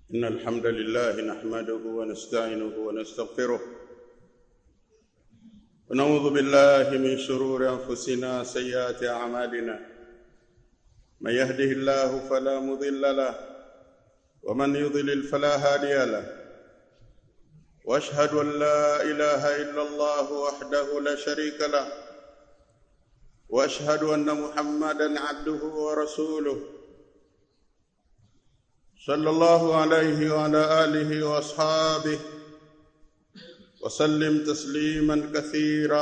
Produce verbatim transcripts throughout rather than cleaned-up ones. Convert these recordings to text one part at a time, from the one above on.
إن الحمد لله نحمده ونستعينه ونستغفره ونعوذ بالله من شرور أنفسنا وسيئات أعمالنا من يهده الله فلا مضل له ومن يضلل فلا هادي له وأشهد أن لا إله إلا الله وحده لا شريك له وأشهد أن محمدًا عبده ورسوله صلى الله عليه وعلى آله وأصحابه وسلم تسليما كثيرا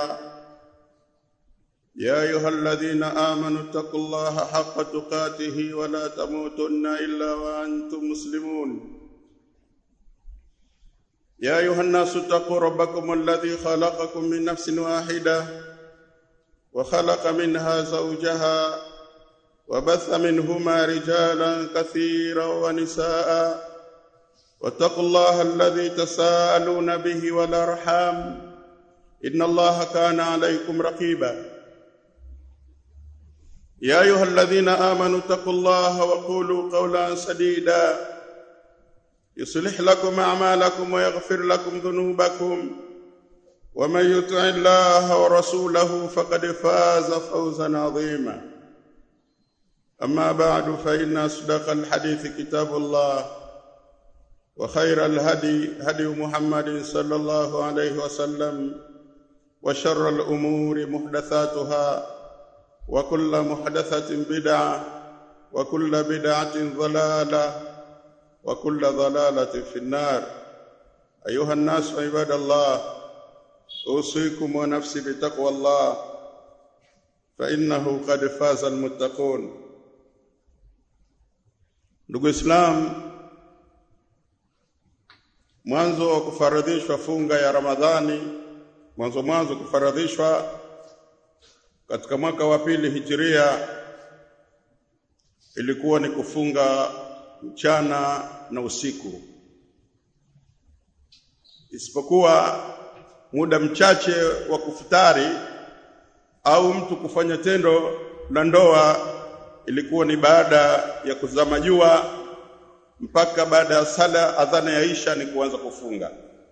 يا أيها الذين آمنوا اتقوا الله حق تقاته ولا تموتن إلا وأنتم مسلمون يا أيها الناس اتقوا ربكم الذي خلقكم من نفس واحدة وخلق منها زوجها وبث منهما رجالا كثيرا ونساء واتقوا الله الذي تساءلون به والأرحام إن الله كان عليكم رقيبا يا أيها الذين آمنوا اتقوا الله وقولوا قولا سديدا يصلح لكم أعمالكم ويغفر لكم ذنوبكم ومن يطع الله ورسوله فقد فاز فوزا عظيما أما بعد فإن أصدق الحديث كتاب الله وخير الهدي هدي محمد صلى الله عليه وسلم وشر الأمور محدثاتها وكل محدثة بدعة وكل بدعة ضلالة وكل ضلالة في النار أيها الناس عباد الله أوصيكم ونفسي بتقوى الله فإنه قد فاز المتقون. Ndugu Islam, mwanzo wa kufaradhishwa funga ya Ramadhani, mwanzo mwanzo kufaradhishwa katika mwaka wa pili Hijiria, ilikuwa ni kufunga mchana na usiku, isipokuwa muda mchache wa kufutari au mtu kufanya tendo la ndoa ilikuwa ni baada ya kuzama jua mpaka baada ya sala adhana ya Isha ni kuanza kufunga.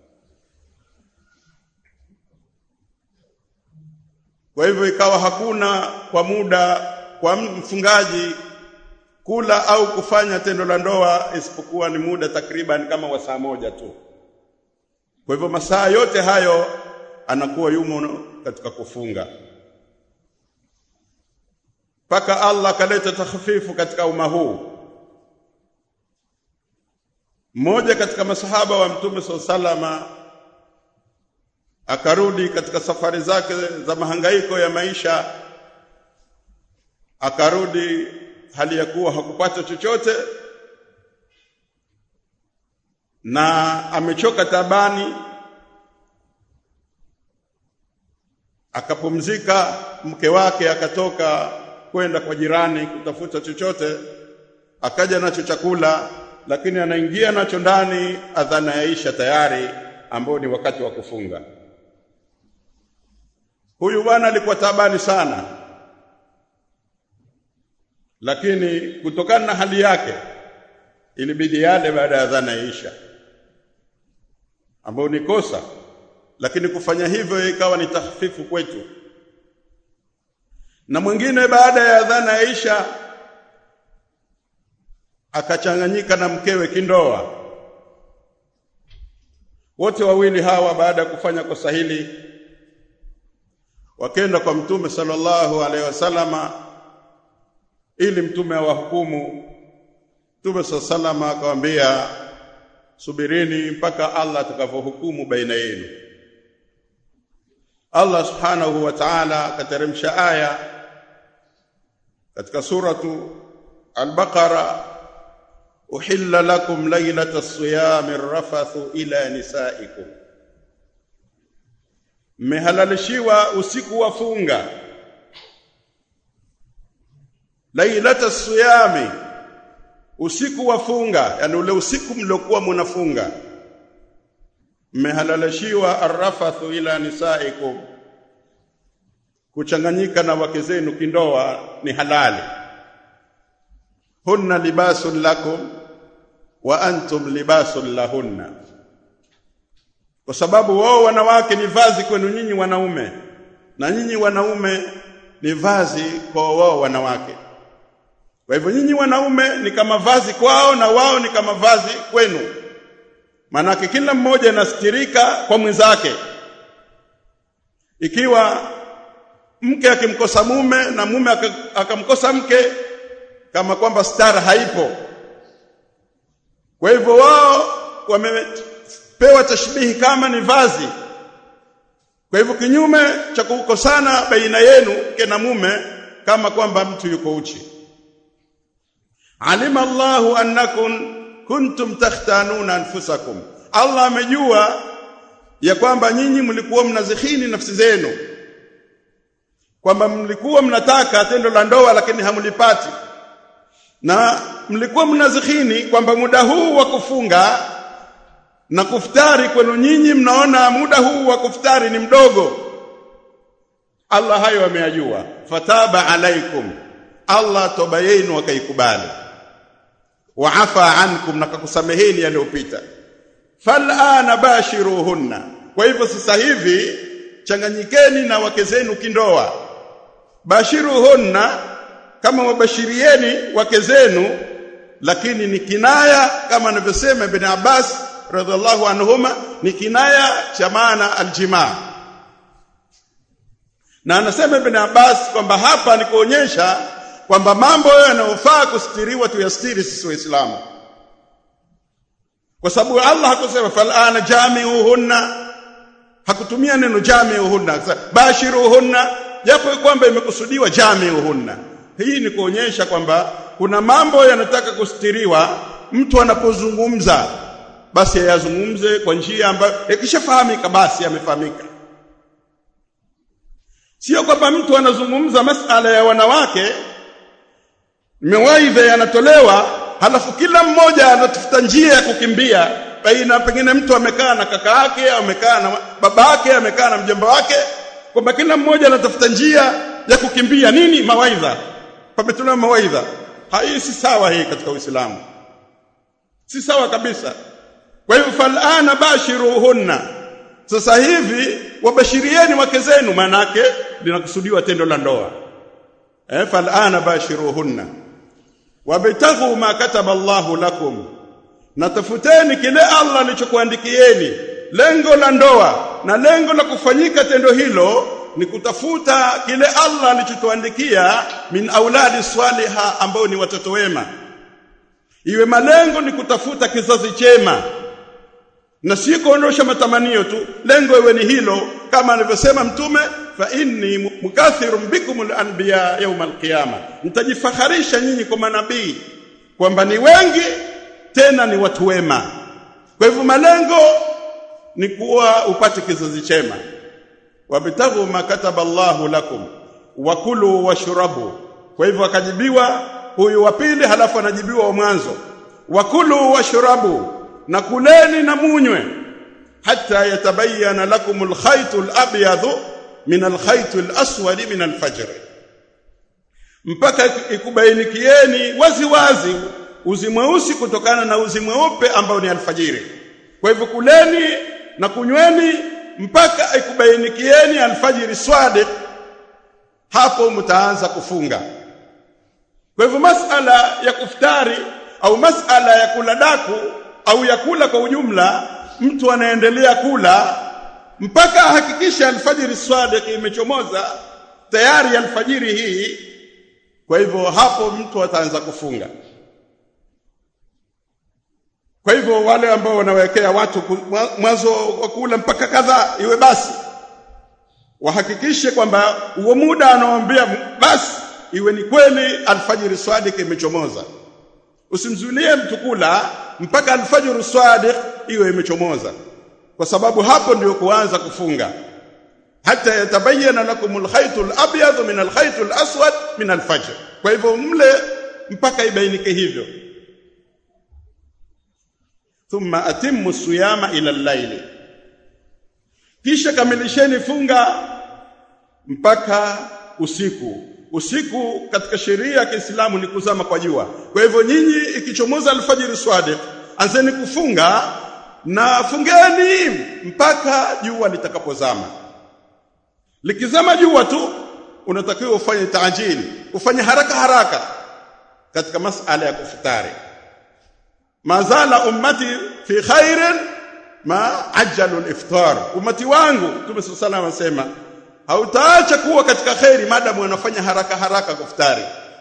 Kwa hivyo ikawa hakuna kwa muda kwa mfungaji kula au kufanya tendo la ndoa isipokuwa ni muda takriban kama wa saa moja tu. Kwa hivyo masaa yote hayo anakuwa yumo katika kufunga. Paka Allah kaleta takhfifu katika umma huu. Mmoja katika masahaba wa Mtume sallallahu akarudi katika safari zake za mahangaiko ya maisha, akarudi hali ya kuwa hakupata chochote na amechoka tabani, akapumzika. Mke wake akatoka kwenda kwa jirani kutafuta chochote, akaja nacho chakula, lakini anaingia nacho ndani adhana ya Isha tayari, ambao ni wakati wa kufunga. Huyu bwana alikuwa tabani sana, lakini kutokana na hali yake ilibidi yale baada ya adhana ya Isha, ambao ni kosa, lakini kufanya hivyo ikawa ni tahfifu kwetu. Na mwingine baada ya adhana ya Isha akachanganyika na mkewe kindoa. Wote wawili hawa baada ya kufanya kosa hili wakaenda kwa Mtume sallallahu alaihi wasallama ili Mtume awahukumu. Mtume sallallahu akamwambia, subirini mpaka Allah atakapohukumu baina yenu. Allah subhanahu wa ta'ala kateremsha aya katika suratu Al-Baqara, uhilla lakum laylata as-siyami ar-rafathu ila nisaikum, mmehalalishiwa usiku wa funga. Laylata as-siyami, usiku wa funga, yani ule usiku mliokuwa mnafunga, mmehalalishiwa ar-rafathu ila nisaikum, kuchanganyika na wake zenu kindoa ni halali. Hunna libasun lakum wa antum libasul lahunna, kwa sababu wao wanawake ni vazi kwenu nyinyi wanaume, na nyinyi wanaume ni vazi kwa wao wanawake. Kwa hivyo nyinyi wanaume ni kama vazi kwao na wao ni kama vazi kwenu. Maana kila mmoja anastirika kwa mwenzake. Ikiwa mke akimkosa mume na mume akamkosa mke, kama kwamba stara haipo. Kwa hivyo wao wamepewa tashbihi kama ni vazi. Kwa hivyo kinyume cha kukosana baina yenu mke na mume kama kwamba mtu yuko uchi. Alima Allahu annakum kuntum takhtanuna anfusakum, Allah amejua ya kwamba nyinyi mlikuwa mnazikhini nafsi zenu, kwamba mlikuwa mnataka tendo la ndoa lakini hamlipati, na mlikuwa mnazikhini kwamba muda huu wa kufunga na kuftari kwenu nyinyi mnaona muda huu wa kuftari ni mdogo. Allah hayo ameyajua. Fataba alaikum, Allah toba yenu akaikubali, wa afa ankum, na kukusameheni yaliyopita. Fal'ana bashiruhunna, kwa hivyo sasa hivi changanyikeni na wake zenu kindoa. Bashiruhunna kama wabashirieni wake zenu, lakini ni kinaya kama anavyosema Ibn Abbas radhiallahu anhuma, ni kinaya cha maana aljimaa. Na anasema Ibn Abbas kwamba hapa ni kuonyesha kwamba mambo yanayofaa kustiriwa tuyastiri sisi Waislamu, kwa sababu Allah hakusema fal'ana jami'uhunna, hakutumia neno jami'uhunna, bashiruhunna, japo kwamba imekusudiwa jami'uhunna. Hii ni kuonyesha kwamba kuna mambo yanataka kustiriwa. Mtu anapozungumza basi yazungumze kwa njia ambayo ikishafahamika basi yamefahamika. Sio kwamba mtu anazungumza masala ya wanawake, mawaidha yanatolewa, halafu kila mmoja anatafuta njia ya kukimbia. Baina pengine mtu amekaa na kaka yake, amekaa na baba yake, amekaa na mjomba wake, kwamba kila mmoja anatafuta njia ya kukimbia nini? Mawaidha. Pametolewa mawaidha. Hii si sawa, hii katika Uislamu si sawa kabisa. Kwa hivyo fal'ana bashiruhunna, sasa hivi wabashirieni wake zenu, manake linakusudiwa tendo la ndoa. Eh, fal'ana bashiruhunna wabtaghu ma kataba Allahu lakum, natafuteni kile Allah alichokuandikieni. Lengo la ndoa na lengo la kufanyika tendo hilo ni kutafuta kile Allah alichotuandikia, min auladi swaliha, ambao ni watoto wema. Iwe malengo ni kutafuta kizazi chema na si kuondosha matamanio tu. Lengo iwe ni hilo, kama alivyosema Mtume, fa inni mukathirun bikumul anbiya yawm alqiyama, mtajifakharisha nyinyi kwa manabii kwamba ni wengi tena ni watu wema. Kwa hivyo malengo ni kuwa upate kizazi chema. Wabtaghu ma kataba Allahu lakum wakulu washrabu. Kwa hivyo akajibiwa huyu wa pili, halafu anajibiwa wa mwanzo, wakulu washrabu, na kuleni na munywe, hatta yatabayyana lakumul khaytul abyadhu min alkhaytul aswadi min alfajr, mpaka ikubainikieni wazi wazi uzi mweusi kutokana na uzi mweupe ambao ni alfajiri. Kwa hivyo kuleni na kunyweni mpaka ikubainikieni alfajiri swadiq, hapo mtaanza kufunga. Kwa hivyo masala ya kuftari au masala ya kula daku au ya kula kwa ujumla, mtu anaendelea kula mpaka hakikisha alfajiri swadiq imechomoza tayari alfajiri hii. Kwa hivyo hapo mtu ataanza kufunga. Kwa hivyo wale ambao wanawekea watu mwanzo wa kula mpaka kadhaa, iwe basi wahakikishe kwamba huo muda anaoambia basi iwe ni kweli alfajiri swadiq imechomoza. Usimzuilie mtu kula mpaka alfajiri swadiq iwe imechomoza, kwa sababu hapo ndio kuanza kufunga. Hata yatabayyana lakumul khaytul abyad min alkhaytul aswad min alfajr. Kwa hivyo mle mpaka ibainike hivyo. Thumma atimmu siyama ila al-layl, kisha kamilisheni funga mpaka usiku. Usiku katika sheria ya Kiislamu ni kuzama kwa jua. Kwa hivyo nyinyi ikichomoza alfajiri swadiq anzeni kufunga na fungeni mpaka jua litakapozama. Likizama jua tu unatakiwa ufanye taajili, ufanye haraka haraka katika masala ya kufutari. Mazala ummati fi khairin ma ajjalu al-iftar. Ummati wangu Mtume sallallahu alayhi wasallam anasema hautaacha kuwa katika khairi madamu wanafanya haraka haraka kufutari.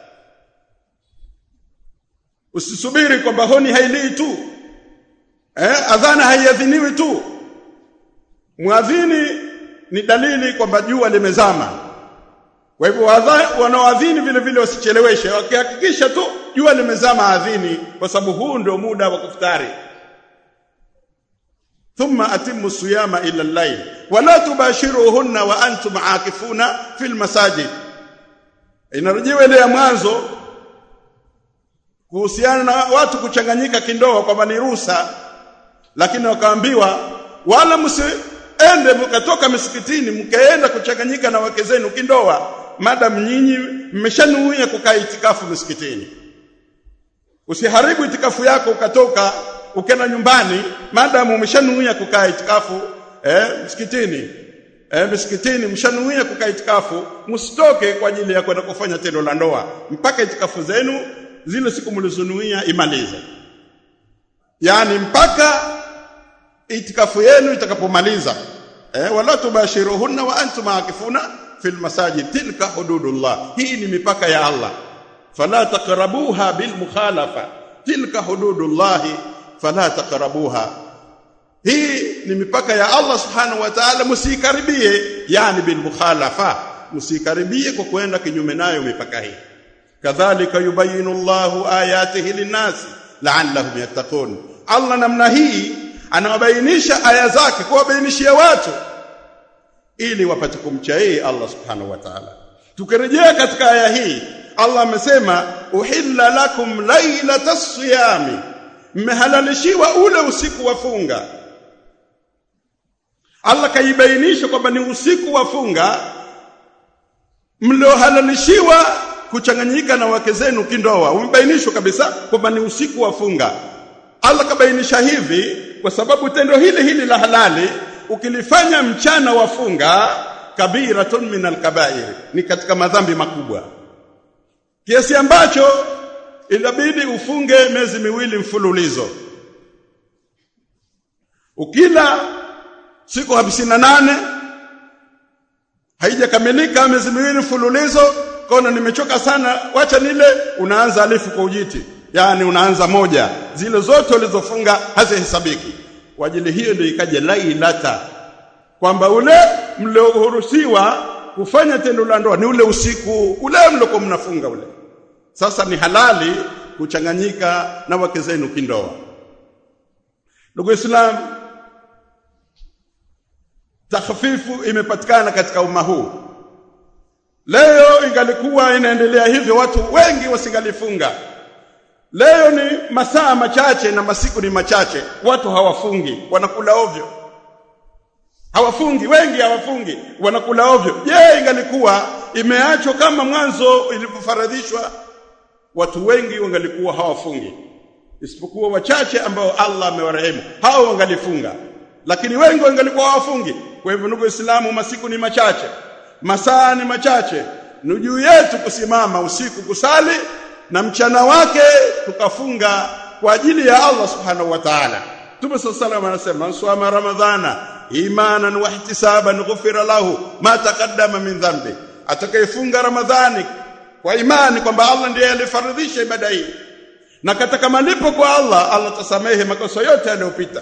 Usisubiri kwamba honi hailii tu, eh adhana haiadhiniwi tu. Muadhini ni dalili kwamba jua limezama. Kwa hivyo wanaoadhini vile vile wasicheleweshe, wakihakikisha tu jua limezama adhini, kwa sababu huu ndio muda wa kufutari. Thumma atimmu siyama ila al-layl wala tubashiruhunna wa antum aakifuna fil masajid. Inarudiwa ile ya mwanzo kuhusiana na watu kuchanganyika kindoa kwamba ni ruhusa, lakini wakaambiwa wala msiende mkatoka msikitini mkaenda kuchanganyika na wake zenu kindoa madam nyinyi mmeshanuia kukaa itikafu msikitini. Usiharibu itikafu yako ukatoka ukenda nyumbani madam umeshanuia kukaa itikafu eh msikitini. Eh msikitini mshanuia kukaa itikafu, msitoke kwa ajili ya kwenda kufanya tendo la ndoa mpaka itikafu zenu zile siku mlizonuia imalize. Yani mpaka itikafu yenu itakapomaliza. Eh wala tubashiruhunna wa antum aakifuna fil masajid, tilka hududullah. Hii ni mipaka ya Allah. Fala taqrabuha bil mukhalafa, tilka hududullah fala taqrabuha. Hii ni mipaka ya Allah subhanahu wa ta'ala, msikaribie, yani bil mukhalafa, msikaribie kwa kwenda kinyume nayo mipaka hii. Kadhalika yubayinu Allahu ayatihi linnas la'allahum yattaqun. Allah namna hii anawabainisha aya zake kuwabainishia watu ili wapate kumcha yeye Allah subhanahu wa ta'ala. Tukirejea katika aya hii, Allah amesema uhilla lakum laylatas siyami, mmehalalishiwa ule usiku wa funga. Allah kaibainisha kwamba ni usiku wa funga mliohalalishiwa kuchanganyika na wake zenu kindoa. Umebainishwa kabisa kwamba ni usiku wa funga. Allah kabainisha hivi kwa sababu tendo hili hili la halali ukilifanya mchana wa funga kabiratun min al-kaba'ir, ni katika madhambi makubwa kiasi ambacho inabidi ufunge miezi miwili mfululizo. Ukila siku hamsini na nane haijakamilika miezi miwili mfululizo, kona nimechoka sana wacha nile, unaanza alifu kwa ujiti, yani unaanza moja, zile zote ulizofunga hazihesabiki. Kwa ajili hiyo ndio ikaja lailata, kwamba ule mlioruhusiwa kufanya tendo la ndoa ni ule usiku ule mloko mnafunga ule. Sasa ni halali kuchanganyika na wake zenu kindoa. Ndugu Islam, takhfifu imepatikana katika umma huu. Leo ingalikuwa inaendelea hivyo watu wengi wasingalifunga. Leo ni masaa machache na masiku ni machache, watu hawafungi, wanakula ovyo. Hawafungi, wengi hawafungi, wanakula ovyo. Je, ingalikuwa imeachwa kama mwanzo ilipofaradhishwa, watu wengi wangalikuwa hawafungi, isipokuwa wachache ambao Allah amewarehemu, hao wangalifunga, lakini wengi wangalikuwa hawafungi. Kwa hivyo ndugu Islamu, masiku ni machache, masaa ni machache, ni juu yetu kusimama usiku kusali na mchana wake tukafunga kwa ajili ya Allah subhanahu wa ta'ala. Mtume sallallahu alayhi wasallam anasema swama ramadhana imanan wa ihtisaban ghufira lahu ma taqaddama min dhanbi. Atakayefunga Ramadhani kwa imani kwamba Allah ndiye alifaradhisha ibada hii na kataka malipo kwa Allah, Allah tasamehe makosa yote yaliyopita.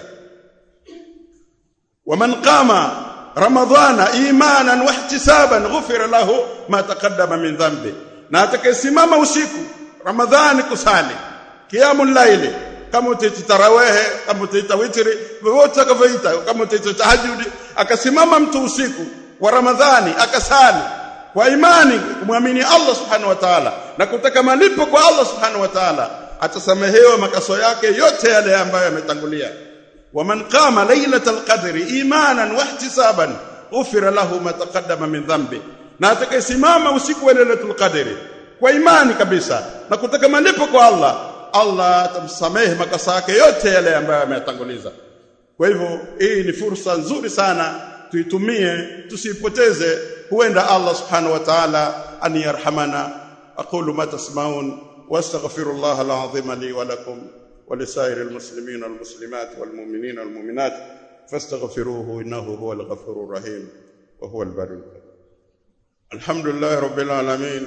Wa man qama ramadhana imanan wa ihtisaban ghufira lahu ma taqaddama min dhanbi. Na atakayesimama usiku Ramadhani kusali qiyamul layli, kama utaita tarawih, kama utaita witri, wote akavaita, kama utaita tahajjud, akasimama mtu usiku wa Ramadhani akasali kwa imani kumwamini Allah subhanahu wa ta'ala na kutaka malipo kwa Allah subhanahu wa ta'ala, atasamehewa makaso yake yote yale ambayo yametangulia. Wa man qama laylatal qadri imanan wa ihtisaban ghufira lahu ma taqaddama min dhanbi. Na atakayesimama usiku wa laylatul qadri kwa imani kabisa na kutaka malipo kwa Allah, Allah atamsamehe makosa yake yote yale ambayo ameyatanguliza. Kwa hivyo hii ni fursa nzuri sana, tuitumie, tusipoteze. Huenda Allah subhanahu wa ta'ala an yarhamana. Aqulu ma tasma'un wastaghfirullaha al-azim li wa lakum wa lisairil muslimin wal muslimat wal mu'minin wal mu'minat fastaghfiruhu innahu huwal ghafurur rahim wa huwal barrul karim. Alhamdulillahi rabbil alamin.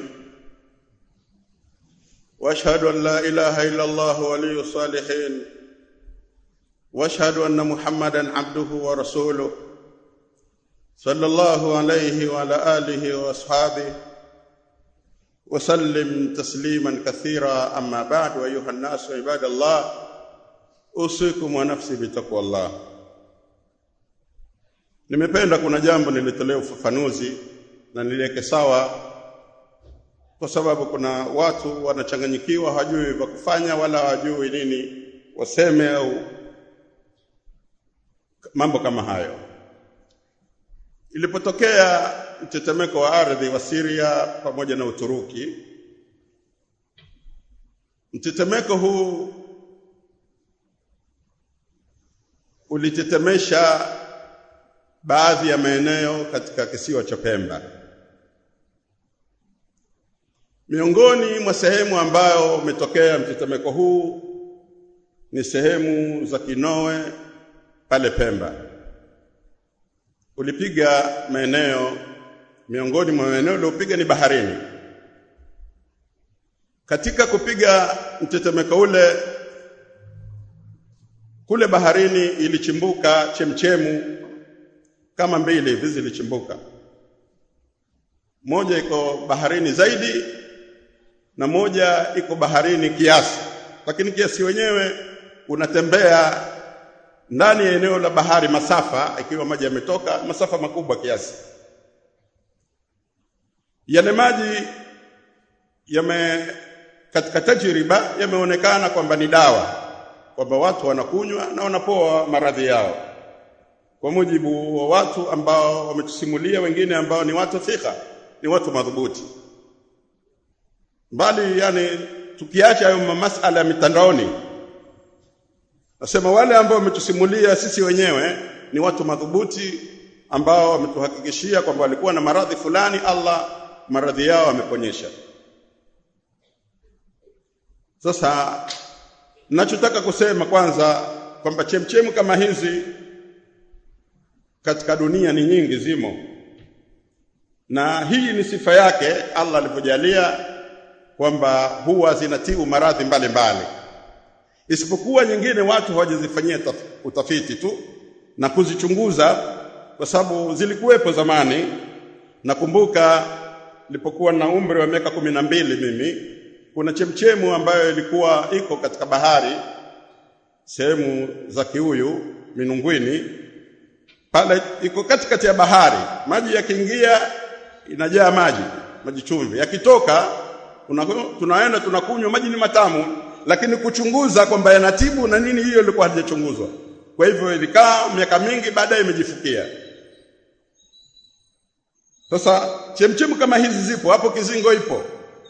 واشهد ان لا اله الا الله ولي الصالحين واشهد ان محمدا عبده ورسوله صلى الله عليه وعلى اله واصحابه وسلم تسليما كثيرا. اما بعد، ايها الناس عباد الله، اوصيكم ونفسي بتقوى الله. Nimependa kuna jambo nilitolea ufafanuzi na niliweke sawa, kwa sababu kuna watu wanachanganyikiwa, hawajui vya kufanya wala hawajui nini waseme au mambo kama hayo. Ilipotokea mtetemeko wa ardhi wa Syria pamoja na Uturuki, mtetemeko huu ulitetemesha baadhi ya maeneo katika kisiwa cha Pemba. Miongoni mwa sehemu ambayo umetokea mtetemeko huu ni sehemu za Kinoe pale Pemba. Ulipiga maeneo, miongoni mwa maeneo uliopiga ni baharini. Katika kupiga mtetemeko ule, kule baharini ilichimbuka chemchemu kama mbili hivi zilichimbuka. Moja iko baharini zaidi na moja iko baharini kiasi, lakini kiasi wenyewe unatembea ndani ya eneo la bahari masafa, ikiwa maji yametoka masafa makubwa kiasi. Yale maji yame katika tajriba yameonekana kwamba ni dawa, kwamba watu wanakunywa na wanapoa maradhi yao, kwa mujibu wa watu ambao wametusimulia, wengine ambao ni watu thika, ni watu madhubuti. Bali yani tukiacha hayo masuala ya mitandaoni, nasema wale ambao wametusimulia sisi wenyewe ni watu madhubuti ambao wametuhakikishia kwamba walikuwa na maradhi fulani, Allah maradhi yao ameponyesha. Sasa ninachotaka kusema kwanza kwamba chemchemu kama hizi katika dunia ni nyingi, zimo, na hii ni sifa yake Allah alipojalia kwamba huwa zinatibu maradhi mbalimbali, isipokuwa nyingine watu hawajazifanyia utafiti tu na kuzichunguza, kwa sababu zilikuwepo zamani. Nakumbuka nilipokuwa na umri wa miaka kumi na mbili mimi, kuna chemchemu ambayo ilikuwa iko katika bahari sehemu za Kiuyu Minungwini, pale iko katikati ya bahari. Maji yakiingia inajaa maji, maji chumvi, yakitoka tunaenda tunakunywa, maji ni matamu, lakini kuchunguza kwamba yanatibu na nini, hiyo ilikuwa haijachunguzwa. Kwa hivyo ilikaa miaka mingi, baadaye imejifukia. Sasa chemchemu kama hizi zipo hapo, Kizingo ipo,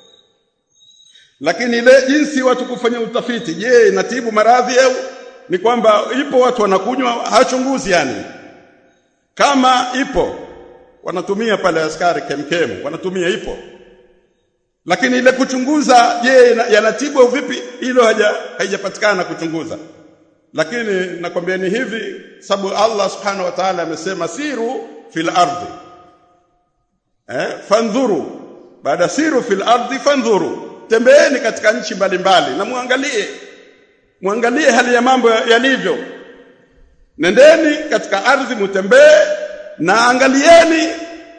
lakini ile jinsi watu kufanya utafiti, je, inatibu maradhi au ni kwamba ipo watu wanakunywa, hachunguzi. Yani kama ipo wanatumia pale askari kemkemu, wanatumia ipo, lakini ile kuchunguza, je, yanatibu au vipi, hilo haja haijapatikana kuchunguza. Lakini nakwambia ni hivi, sababu Allah subhanahu wa ta'ala amesema siru fil ardi eh fanzuru, baada siru fil ardi fanzuru, tembeeni katika nchi mbalimbali na muangalie muangalie hali ya mambo yalivyo. Nendeni katika ardhi, mutembee na angalieni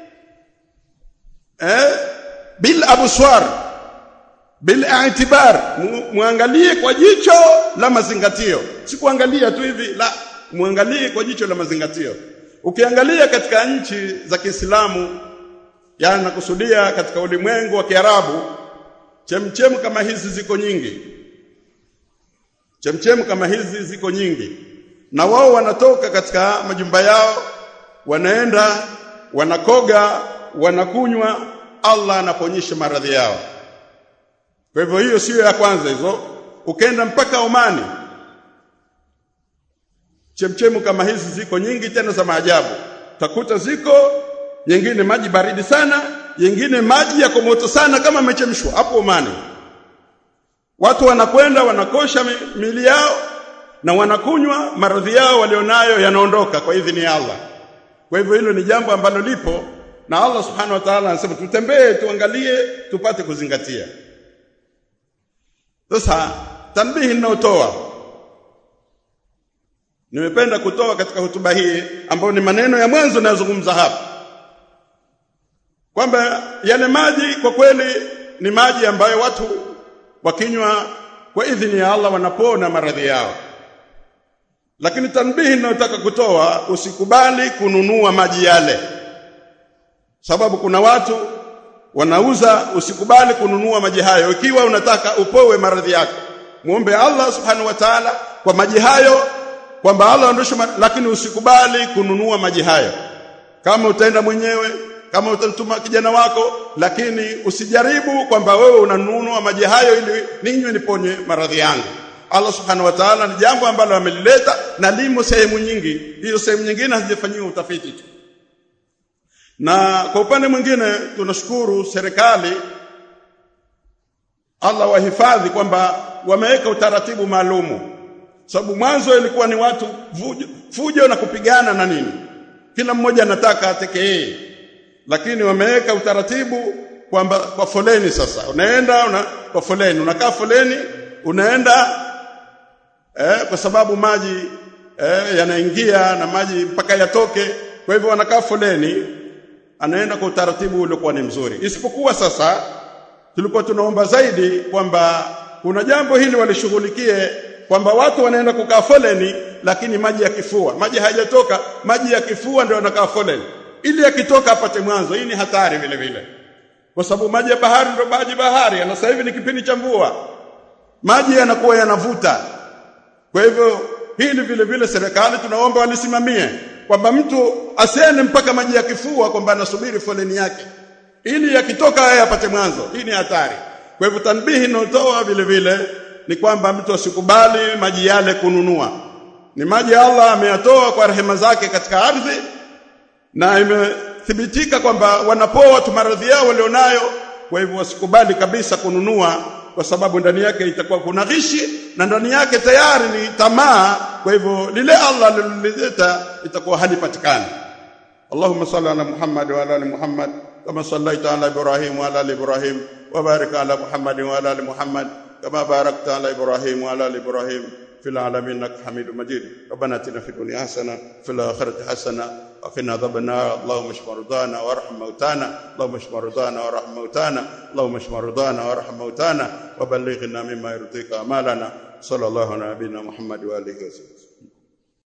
eh bil abswar bil i'tibar, muangalie kwa jicho la mazingatio, si kuangalia tu hivi, la, muangalie kwa jicho la mazingatio. Ukiangalia katika nchi za Kiislamu, yani nakusudia katika ulimwengu wa Kiarabu, chemchemu kama hizi ziko nyingi, chemchemu kama hizi ziko nyingi, na wao wanatoka katika majumba yao, wanaenda wanakoga, wanakunywa, Allah anaponyesha maradhi yao. Kwa hivyo hiyo sio ya kwanza hizo. ukenda mpaka Omani, chemchemu kama hizi ziko nyingi tena za maajabu. Utakuta ziko nyingine maji baridi sana, nyingine maji yako moto sana kama yamechemshwa hapo Omani. Watu wanakwenda wanakosha mili yao na wanakunywa, maradhi yao walionayo yanaondoka kwa idhini ya Allah. Kwa hivyo hilo ni jambo ambalo lipo, na Allah subhanahu wa ta'ala anasema tutembee tuangalie tupate kuzingatia. Sasa tanbihi ninayotoa, nimependa kutoa katika hotuba hii ambayo ni maneno ya mwanzo ninayozungumza hapa, kwamba yale maji kwa kweli ni maji ambayo watu wakinywa kwa idhini ya Allah wanapona maradhi yao. Lakini tanbihi ninayotaka kutoa, usikubali kununua maji yale, sababu kuna watu wanauza. Usikubali kununua maji hayo. Ikiwa unataka upowe maradhi yako, muombe Allah subhanahu wa ta'ala kwa maji hayo kwamba Allah aondoshe, lakini usikubali kununua maji hayo. Kama utaenda mwenyewe, kama utamtuma kijana wako, lakini usijaribu kwamba wewe unanunua maji hayo ili ninywe niponye maradhi yangu. Allah subhanahu wa ta'ala ni jambo ambalo amelileta na limo sehemu nyingi, hizo sehemu nyingine hazijafanyiwa utafiti tu. Na kwa upande mwingine tunashukuru serikali, Allah wahifadhi, kwamba wameweka utaratibu maalumu. Sababu mwanzo ilikuwa ni watu fujo, fujo na kupigana na nini, kila mmoja anataka ateke yeye, lakini wameweka utaratibu kwamba kwa foleni. Sasa unaenda una, kwa foleni unakaa foleni unaenda eh, kwa sababu maji eh, yanaingia na maji mpaka yatoke. Kwa hivyo wanakaa foleni, anaenda kwa utaratibu uliokuwa ni mzuri. Isipokuwa sasa tulikuwa tunaomba zaidi kwamba kuna jambo hili walishughulikie, kwamba watu wanaenda kukaa foleni, lakini maji ya kifua, maji hayajatoka, maji ya kifua ndio wanakaa foleni ili yakitoka apate mwanzo. Hii ni hatari vile vile, kwa sababu maji ya bahari ndio maji bahari, na sasa hivi ni kipindi cha mvua, maji yanakuwa yanavuta. Kwa hivyo hili vile vile serikali tunaomba walisimamie, kwamba mtu asiende mpaka maji ya kifua kwamba anasubiri foleni yake ili yakitoka haya apate mwanzo. Hii ni hatari. Kwa hivyo tanbihi ninayotoa vile vile ni kwamba mtu asikubali maji yale kununua. Ni maji Allah ameyatoa kwa rehema zake katika ardhi, na imethibitika kwamba wanapoa tu maradhi yao walionayo. Kwa hivyo wasikubali kabisa kununua, kwa sababu ndani yake itakuwa kuna ghishi na ndani yake tayari ni tamaa. Kwa hivyo lile Allah aliloleta itakuwa halipatikani. Allahumma salli ala Muhammad wa ala ali Muhammad kama sallaita ala Ibrahim wa ala ali Ibrahim wa barik ala Muhammad wa ala ali Muhammad kama barakta ala Ibrahim wa ala ali Ibrahim fil alamin innaka Hamidum Majid. Rabbana atina fid dunya hasana fil akhirati hasana wa qina adhaban nar. Allahumma ishfi mardana warham mautana. Allahumma ishfi mardana warham mautana. Allahumma ishfi mardana warham mautana wa ballighna mimma yurdika amalana. Sallallahu ala nabiyyina Muhammad wa alihi wasallam.